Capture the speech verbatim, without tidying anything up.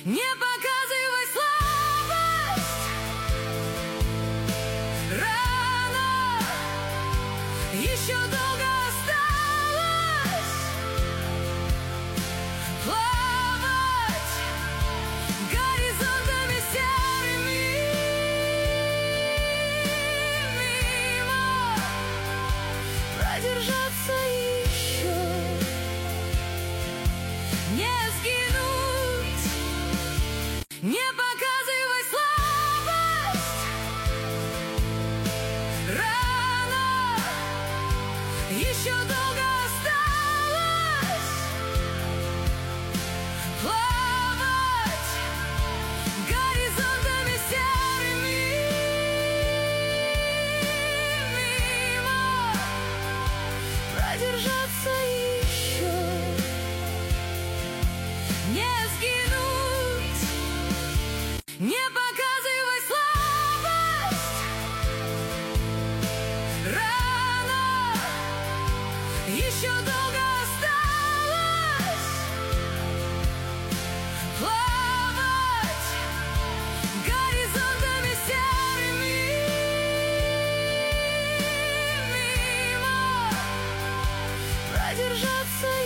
Не показывай слабость, рано, еще долго осталось плавать горизонтами серыми, мимо продержаться еще, не сгинуть. Не показывай слабость, рано, еще долго осталось плавать горизонтами серыми, мимо продержаться еще, не сгинуть. Не